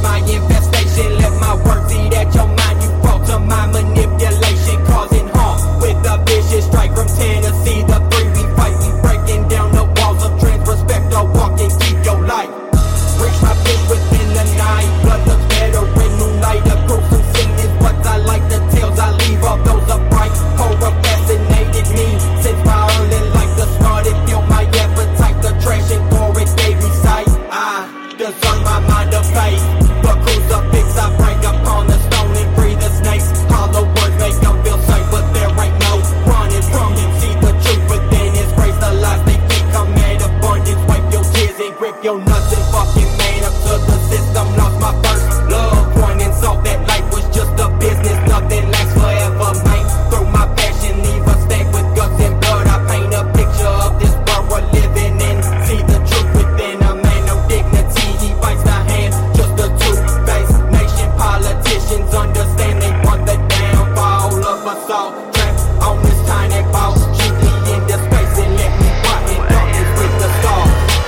my infestation. Let my words eat at your mind. You fall to my manipulation, causing harm with a vicious strike from Tennessee. The three we fight, we breaking down the walls of trans. Respect or walk and keep your life. Reach my pitch within the night. Blood looks better in moonlight. A gruesome scene is what I like. The tales I leave of those upright. Horror fascinated me since my early life. The started fueled my appetite. The trash and for it gave me sight. I discern my mind of faith. The crucifix I break upon the stone and free the snakes. Hollow words make them feel safe, but there ain't no running from it. See the truth within His grace. The lies they think come at abundance. Wipe your tears and grip your nuts and fucking man up to the system. Lost my first loved one and saw that life was just a business. Nothing lasts forever, man. Through my passion, leave a stack with guts and blood. I paint a picture of this world we're living in. See the truth within a man, no dignity. He bites the hand, just a two-faced nation. Politicians understand they want the downfall of us all. Trapped on this tiny ball. Keep me into space and let me rot in darkness with the stars.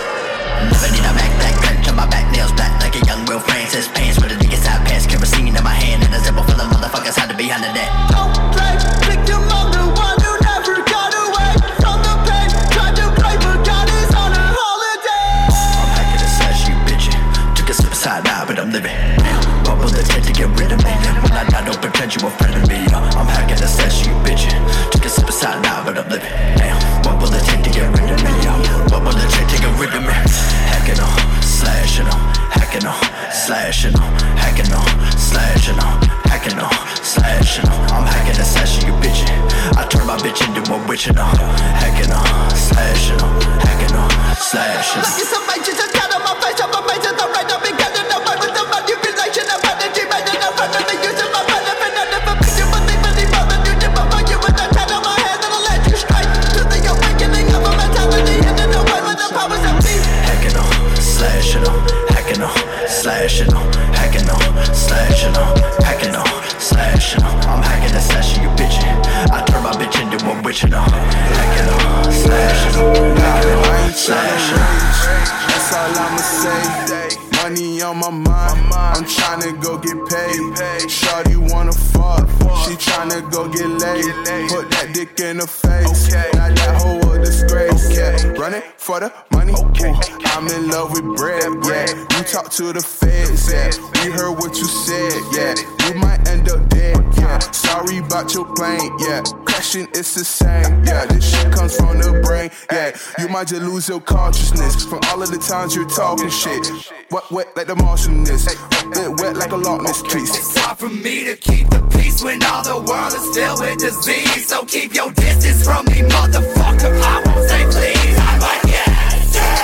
Never need a backpack, cut to my back, nails black like a young Will Francis. Pants with a nigga side pass, kerosene in my hand, and a zipper full of motherfuckers hide behind the net. Don't play victim of the one who never got away from the pain. Tried to play, but God is on a holiday. I'm hacking the slash, you bitchin'. Took a sip of side eye, but I'm living. What will it take to get rid of me? When I die, don't pretend you a friend of me. I'm hacking the slash, you bitchin'. Took a sip of side eye, but I'm living. What will it take to get rid of me? What will it take to get rid of me? Hacking on, slashing on, hacking on, slashing on, hacking on, slashing on, hacking on, slashing on. I'm hacking and slashing you bitchin'. I turn my bitch into a witch and I'm hacking on, slashing on, hacking on, slashing on. Like it's a righteous and down on my face. I'm amazing, the right, I've been getting away with the manipulation of energy, making a run of the use of my benefit. I never picked you, but they believe I'm a new tip over you with that pen on my hand, and I'll let you straight to the awakening of a mentality and in the way with the powers of me. Hacking on, slashing on, hacking on, slashing on, hacking on, slashing on, hacking on, slashing on. I'm hacking and slashing you bitchin'. I turn my bitch into a witch and I'm hacking on, slashing on, hacking on, slashing on. That's all I'ma say. Money on my mind, I'm tryna go get paid. Shorty wanna fuck, she tryna go get laid. Put that dick in her face, now that hoe a disgrace. Running for the money, I'm in love with bread, yeah. You talk to the feds, yeah. We heard what you said, yeah. You might end up dead, yeah. Sorry about your plane, yeah. Crashing, it's the same, yeah. This shit comes from the brain, yeah. You might just lose your consciousness from all of the times you're talking shit. Wet like the Martianness, wet like a Loch Ness piece. It's hard for me to keep the peace when all the world is filled with disease. So keep your distance from me, motherfucker. I won't say please. I'm like, yeah,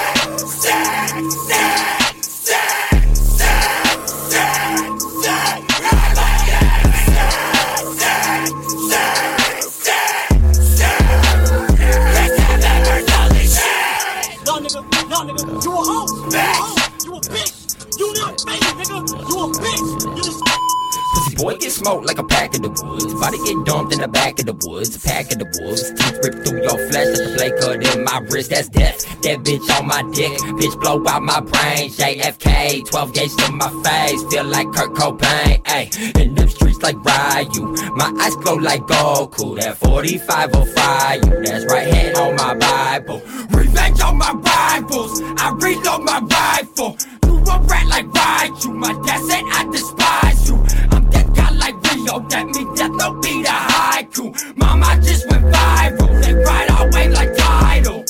No, nigga, you a hoe. You a bitch. You not fake, nigga. You a bitch. You just Pussy boy get smoked like a pack in the woods. Body get dumped in the back of the woods. A pack of the wolves. Teeth rip through your flesh. That's the play cut in my wrist. That's death. That bitch on my dick. Bitch blow out my brain. JFK. 12 gauge to my face. Feel like Kurt Cobain. Ayy. In them streets like Ryu. My eyes glow like Goku. That 45 will fry you. That's right hand on my Bible. Revenge on my rivals. I reload my rifle. You a rat like Ryu. My dad said I despise you. I'm that guy like Rio. That means death no be the haiku. Mama just went viral. They ride our way like Tidal.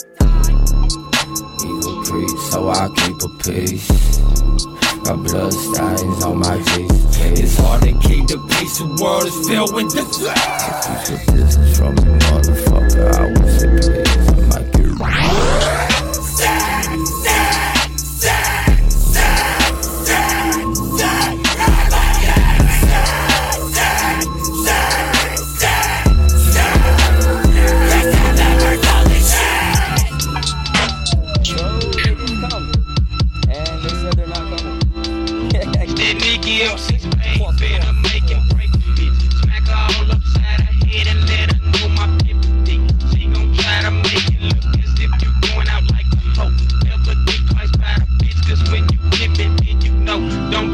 Evil priest, so I keep a peace. My blood stains on my Jesus. It's hard to keep the peace. The world is filled with disease. Keep the distance from me, motherfucker. I will say please. I might get right.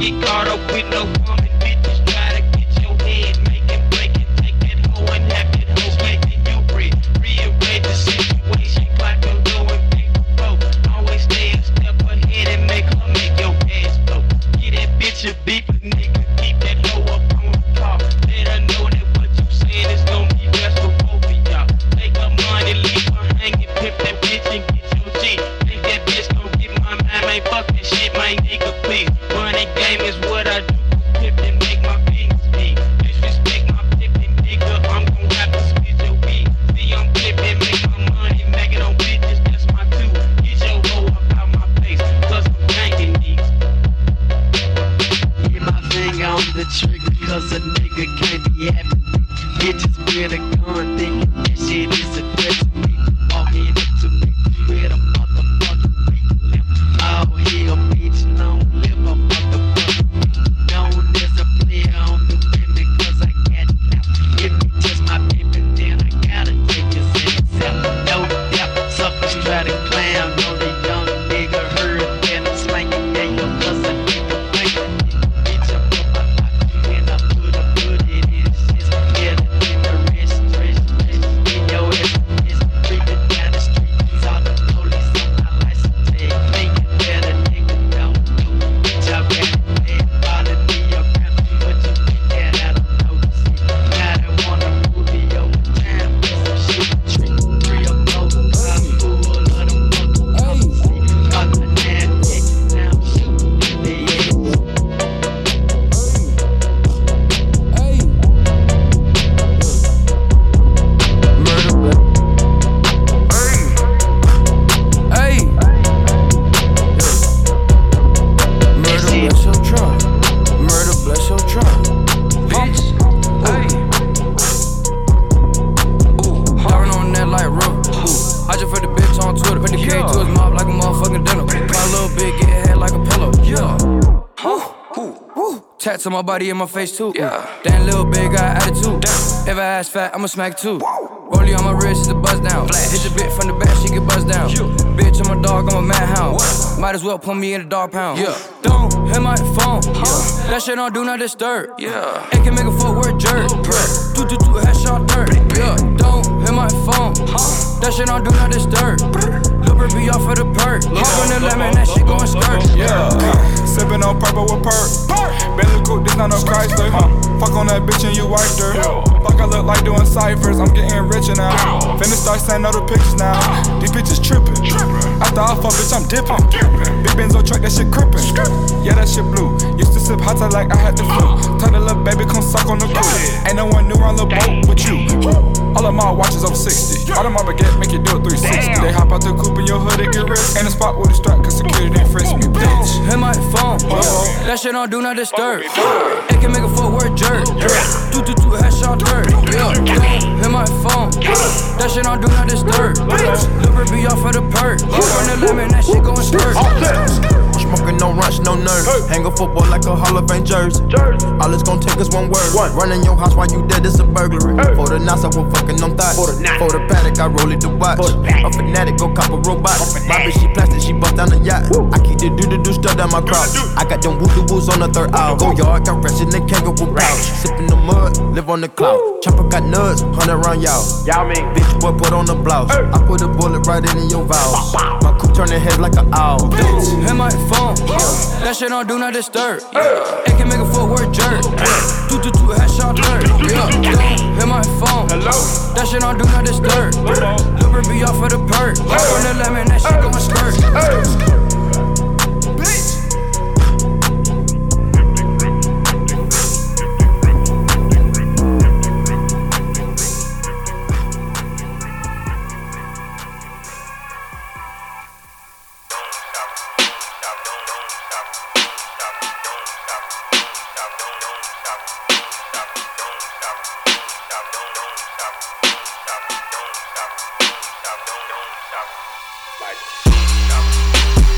get caught up with no woman. Bitches try to get your head, make it break it, take that hoe and have that hoe making you rearrange the situation, clock your door and think before. Always stay a step ahead and make her make your ass flow. Get that bitch a beat, but nigga, keep that hoe up on the car. Let her know that what you saying is gonna be best for both of y'all. Take her money, leave her hanging, pimp that bitch and get your G. Think that bitch gon' get my mind, man, fuck that shit, my nigga, please. Running game is what I do, pimp and make my business be. Disrespect my pimpin' nigga, I'm gon' have to spit your beat. See, I'm pimpin', make my money, make it on bitches, that's my two. Get your hoe up out my face, cause I'm yanking these. Get my finger on the trigger, cause a nigga can't be happy. Bitches with a gun, thinking that shit is a threat to me. Walking up to me with a motherfucking weak lip. Oh, he a bitch, long live a motherfucking bitch. Known as a player on the women, cause I got it out. If you touch my pimpin', then I gotta take his ass out. No doubt, suckers try to clown on the young nigga. Heard that I'm slanging that yo, cause a nigga banging. Bitch, I put my lock and I put it in his shit. Get it in the wrist, in your ass, creeping down the street. Saw the police on my license tag, thinking that a nigga don't know. Bitch, I ran it, followed me around, but you think that I don't notice it. Now they wanna move me over time, with some shit, trick, 3 or 4, 5, full of them fucking colors. Got my damn dick, now I'm shooting in the air. Murder bless your trunk. Bitch, ayy. Driving on that like rough. I just put the bitch on Twitter. Put the K to his mouth like a motherfucking dinner. My little bitch get head like a pillow. Yeah. Tats on my body and my face too. Damn little bitch got attitude. If I ass fat, I'ma smack too. Rollie on my wrist is a buzz down. Hit the bitch from the back, she get buzzed down. Bitch, I'm a dog, I'm a madhound. Might as well put me in a dog pound. Don't hit my phone. That shit don't do not disturb. It can make a footwork jerk. Do headshot dirt. Don't hit my phone. That shit don't do not disturb. Lil' be off of the perk. Hop on the lemon, that shit going skirt. Sippin' on purple with perk. Bentley coupe, this not no Chrysler. Fuck on that bitch and you wiped her. Fuck, I look like doing ciphers. I'm getting richer now. Finna start sending all the pictures now. These bitches trippin'. After I fuck, bitch, I'm dippin'. Big Benzo truck, that shit crippin'. Yeah, that shit blue. Used to sip hot like I had the flu. Tell the little baby come suck on the cruise. Ain't no one new on the boat with you. All of my watches over 60. All of my baguette make you do it 360. They hop out the coupe in your hood, it get risk. Ain't a spot with a strap, cause security didn't frisk me, bitch. Hit my phone. That shit don't do not disturb. It can make a footwork jerk. Do headshot dirt. Hit my phone. That shit don't do not disturb. Lil' be off of the perk. Hop on the lemon, that shit going skirt. Smoking, no rush, no nerves. Hang a football like a Hall of Fame jersey. All it's gon' take is one word. Running your house while you dead is a burglary. For the knots, I will fucking on thighs. For the paddock, I roll it to watch. A fanatic, go cop a robot. My bitch, she plastic, she bust down the yacht. I keep the do stuff down my crotch. I got them woo-doo-woos on the third hour. Go yard, got rest in the kangaroo pouch. Sippin' the mud, live on the cloud. Chopper got nuts, 100 round y'all. Bitch, boy, put on the blouse. I put a bullet right in your valves. My coupe turning heads like an owl. Hit my phone. That shit don't do not disturb. It can make a footwork jerk. Do headshot dirt. Hit my phone. That shit don't do not disturb. Lil' be off of the perk. Hop on the lemon, that shit going skirt. Like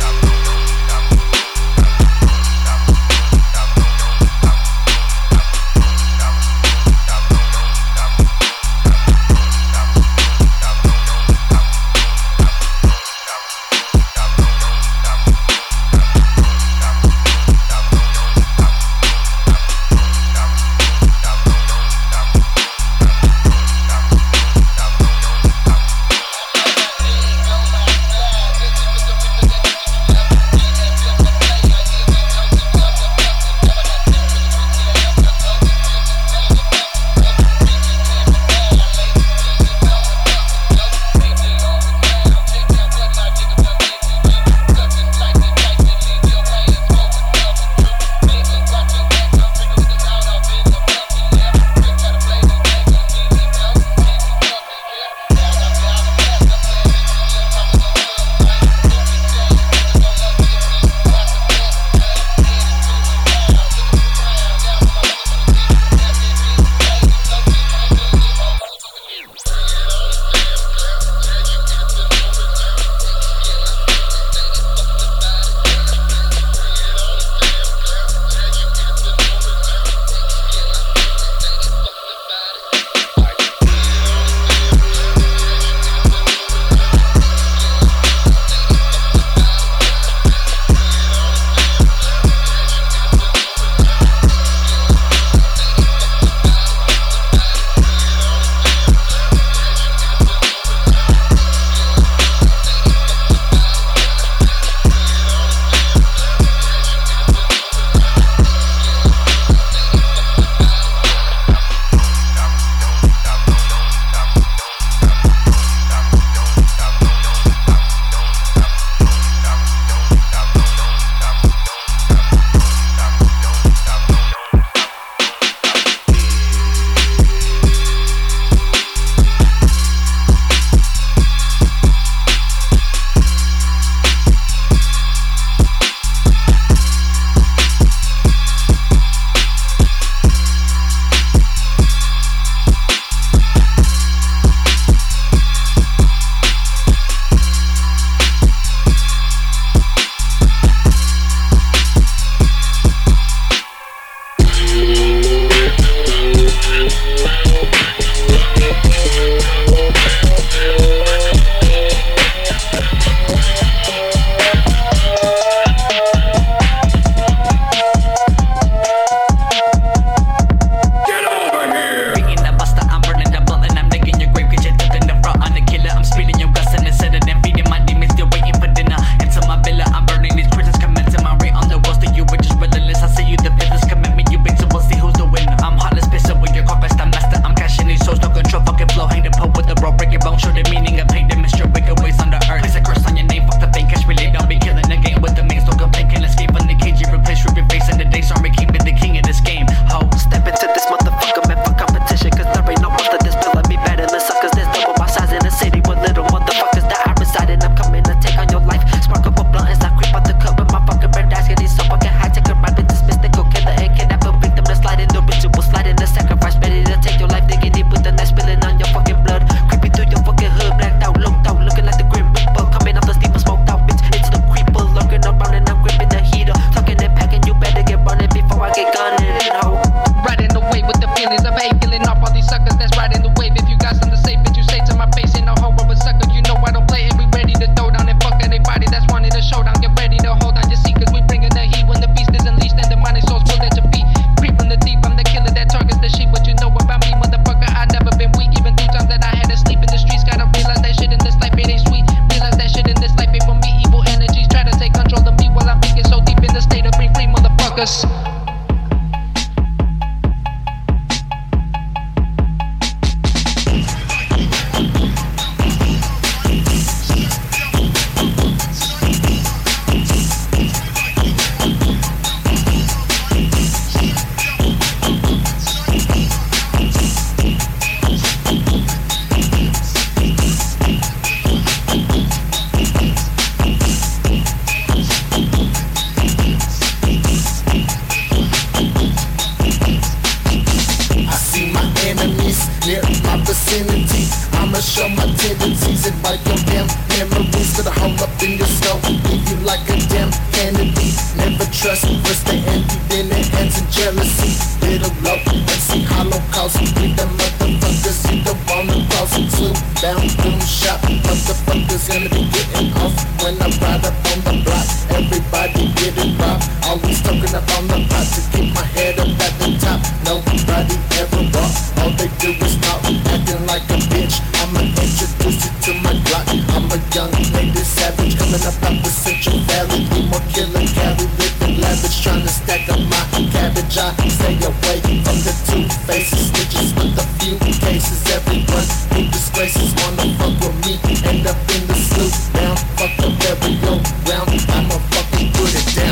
motherfuckers. I'ma show my tendencies and wipe your damn memories. Gonna hold up in your skull, leave you like a damn Kennedy. Never trust, first they envy, then their hands in jealousy. Little low and see Holocaust. Read the motherfuckers, you don't wanna cross. Slow down, boom shot. Motherfuckers gonna be getting off when I ride up on the block. Everybody getting robbed. Always talking up on the pot to keep my head up at the top. Nobody ever walk. All they do is talk, acting like a bitch. I'ma introduce you to my Glock. I'm a young native savage coming up out the Central Valley. Be more killer, carry living lavish, trying to stack up my cabbage. I stay away from the two faces, snitches with a few cases. Everyone who disgraces wanna fuck with me, end up in the sloop down. Fuck the burial ground, I'ma fucking put it down.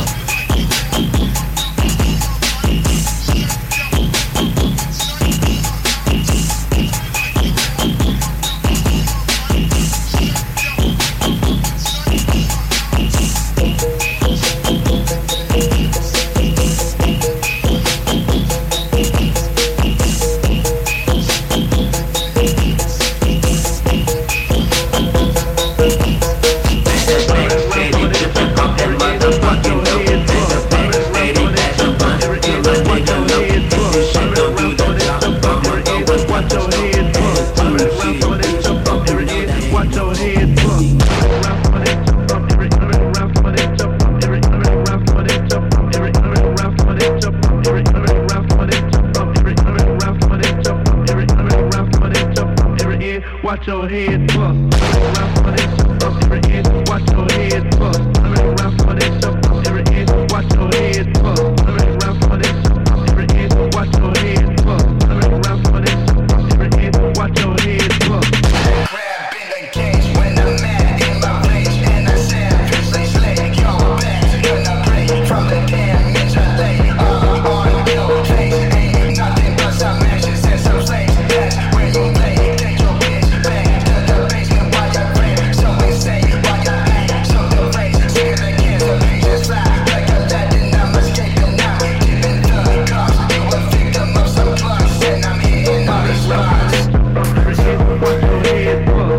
Watch your head bust. Watch your head bust. Watch your head bust. Watch your head bust. Watch your head bust. Grab in the cage when I'm mad in my rage and I said, they slay your back. Gonna play from the damn ninja lay. On your face ain't nothing but some ashes and some slaves. That's where you play. Take your bitch back to the basement while you're playing. So insane while you're bang. So the race, scare the kids, the pages fly like a legend. I'm escaping now, giving the cops. You a victim of some drugs, and I'm hitting all these rocks. Watch your head bust.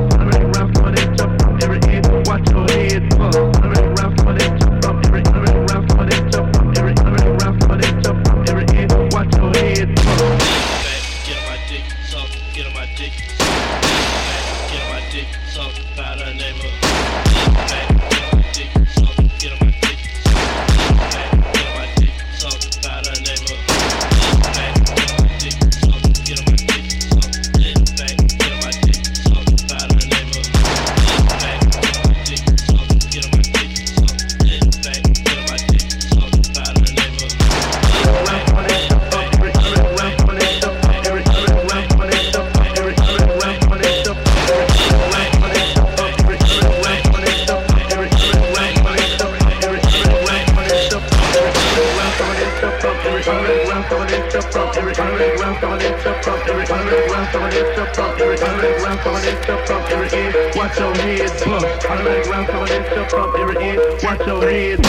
Watch your head bust. Watch your head bust. Get on my dick, suck, get on my dick. Get on my dick, suck, by the name of. Get on my dick, suck, get on my dick. Get on my dick, suck, by the name of. Get on my dick, suck, get on my dick, suck. Get on my dick, suck, by the name of. Get on my dick, suck, get on my dick, suck. Get on my dick, suck, by the name of. Watch your head bust. Watch your head.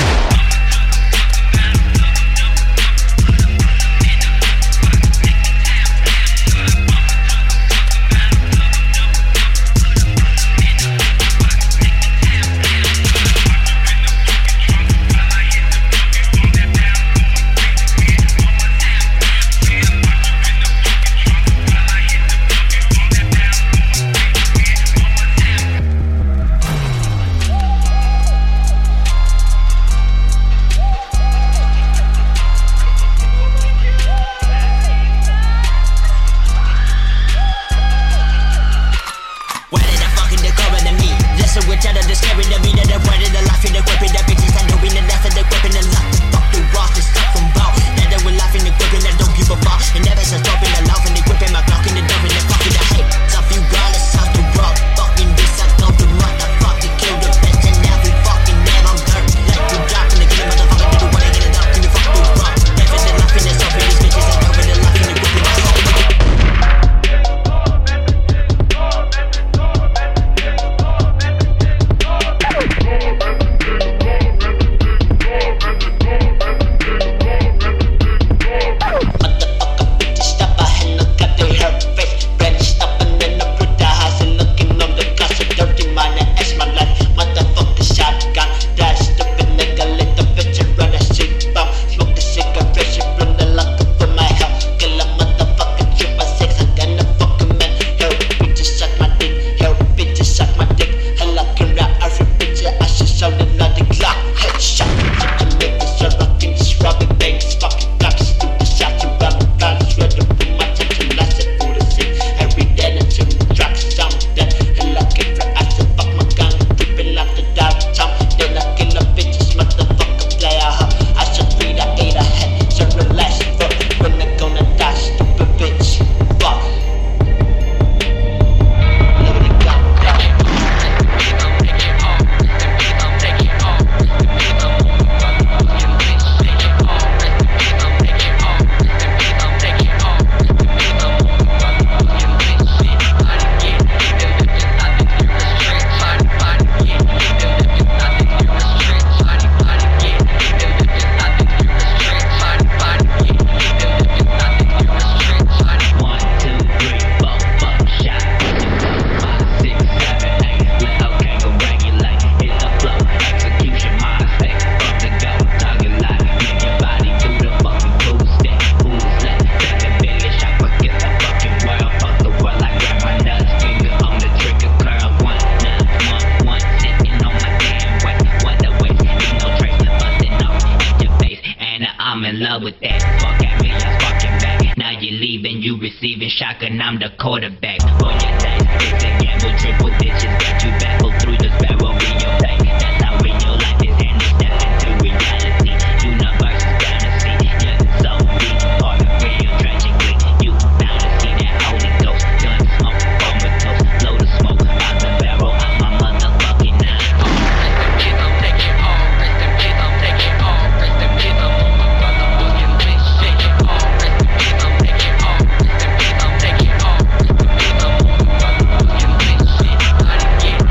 I'm in love with that. Fuck at me, I'm fucking back. Now you leaving, you receiving shock, and I'm the quarterback. Roll your dice, it's a gamble, triple digits, got you baffled through the sparrow in your bank. That's how real life is, and it's step into reality. Universe is fantasy, yeah, so deep, or real tragically. You bound to see that Holy Ghost, gun smoke, comatose, blow the smoke out the barrel of my motherfucking nine. Rest in peace, I'm taking all. Rest in peace, I'm taking all. Rest in peace, I'm on my motherfucking bitch shaking all. Rest in peace, I'm taking all. Rest in peace, I'm taking all. Rest in peace, I'm on my motherfucking bitch shit. How to get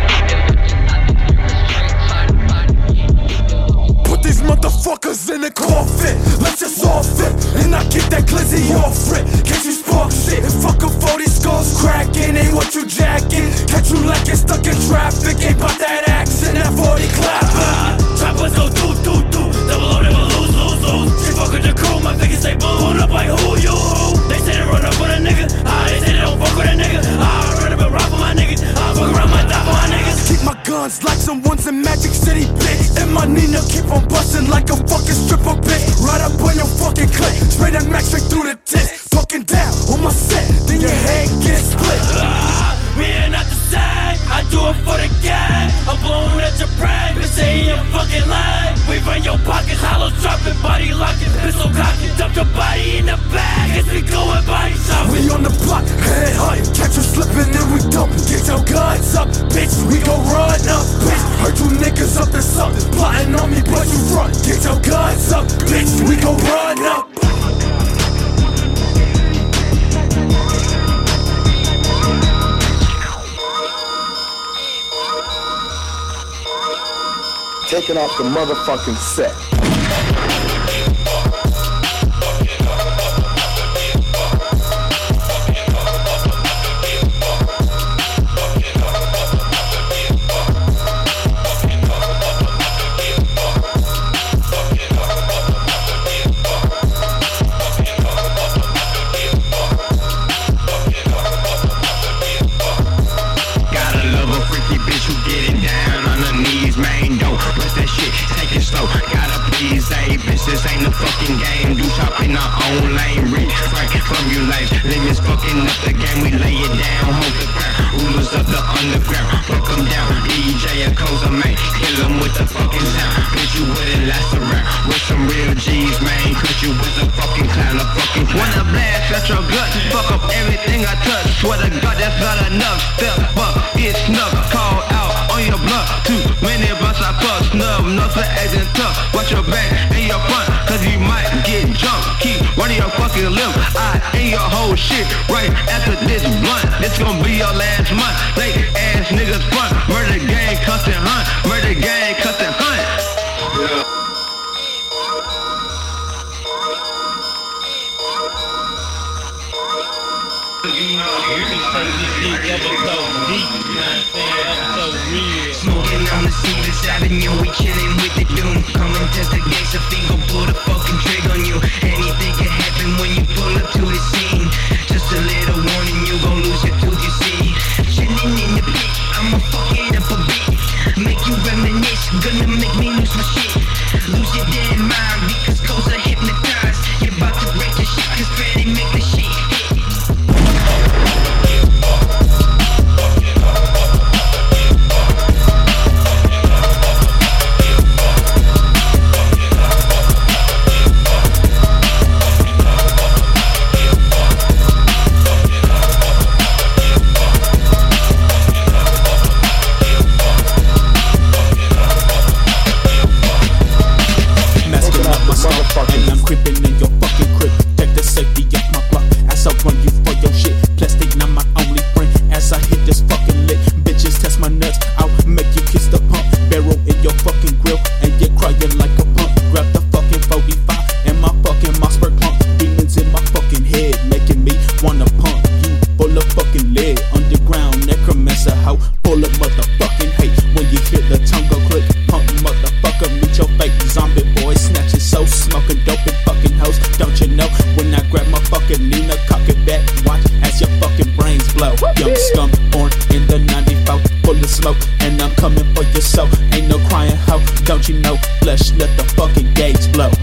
put these motherfuckers in a coffin. Let's just all fit, and I get that glizzy off it. Can't you spark shit? Fuck a 40 skulls cracking, ain't what you jacking. Catch you like you're stuck in traffic, ain't bout that action. That 40 clapping. Choppers go do. Double O, never lose. She fuck with the crew, my niggas say boom. Hold up like who you? They say they run up with a nigga. They say they don't fuck with a nigga. I run up and rock for my niggas. I fuck around my die for my niggas. Keep my guns like someone's in Magic City, bitch. And my Nina keep on busting like a fucking stripper, bitch. Right up on your fucking clip, spray that Max straight through the tits. Fucking down on my set, then your head gets split. We ain't not the same, I do it for the gang. I'm blowing at your brain, bitch, say you fucking lying. We run your pockets, hollow dropping, body locking, pistol cocking, dump your body in the bag, as we going body shopping. We on the block, head high, catch you slipping and we dump. Get your guns up, bitch, we gon' run up, bitch. Heard you niggas up to something, plotting on me, but you run. Get your guns up, bitch, we gon' run up. Taking off the motherfucking set. This ain't a fucking game, do shop in our own lane. Rich, right from you life, limits fucking up the game. We lay it down, hold the ground, rulers of the underground. Fuck them down, DJ a Koza, man, kill them with the fucking sound. Bitch, you wouldn't last around with some real G's, man. Cause you was a fucking clown, a fucking clown. Wanna blast at your gut, fuck up everything I touch. Swear to God, that's not enough. Step up, get snuck, call out on your bluff. Too many blunts I fuck, snub, nothing acting tough. Watch your back and your front, cause you might get jumped. Keep running your fucking lip, I ain't your whole shit. Right after this blunt, this gon' be your last month. They ass niggas front, murder gang, cuss and hunt. Murder gang, cuss and hunt. Yeah. Smoking on the Stevens Avenue, we chillin' with the doom. Come and test the gates, if he gon' pull the fucking trigger on you. Anything can happen when you pull up to the scene. Just a little warning, you gon' lose your tooth, you see. Chillin' in the pit, I'ma fuck it up a bit. Make you reminisce, gonna make me lose my shit. Lose your damn mind, because Koza hypnotized. You're about to break your shit, cause Freddy make the shit hit. And I'm creeping in your fucking crib. Take the safety off my block as I run you for your shit. Plastic not my only friend as I hit this fucking lick. Bitches test my nuts, I'll make you kiss the pump. Barrel in your fucking grill and you're crying like a pump. Grab the fucking 45 and my fucking Mossberg pump. Demons in my fucking head making me wanna pump you full of fucking lead. Underground necromancer hoe full of motherfucking hate. When you hear the tongue go click, pump motherfucker meet your fate. Zombie boy snatching so smoking dope and fucking hoes. Don't you know when I grab my fucking Nina, cock it back, watch as your fucking brains blow. Young scum born in the 94, full of smoke, and I'm coming for your soul. Ain't no crying hoe, don't you know? Flesh let the fucking gauge blow.